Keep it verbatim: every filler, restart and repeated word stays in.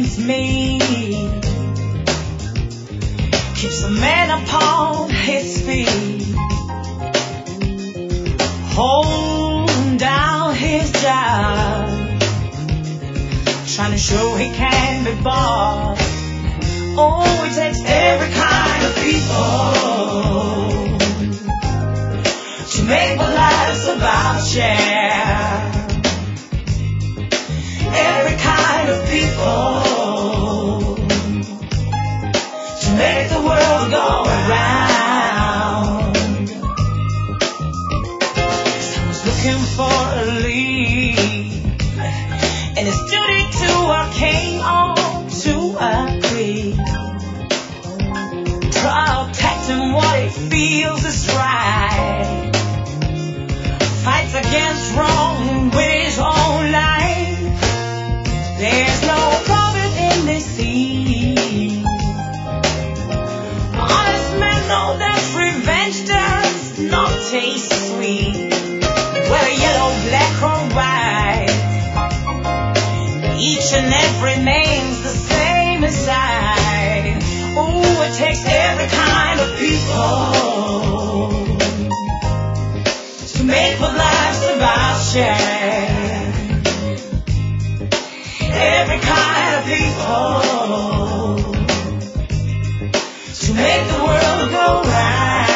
is me. Keeps a man upon his feet, holding down his job, trying to show he can be bought. Oh, it takes every kind of people to make our lives about share. Every kind of people to make the world go around. Someone's looking for a lead, and it's duty to our king or to a creed, protecting what he feels is right, fights against wrong with his own life. There's no profit in this scene. Honest men know that revenge does not taste sweet, whether yellow, black or white. Each and every name's the same inside. Oh, it takes every kind of people to make our lives about share. Every kind of people to make the world go round.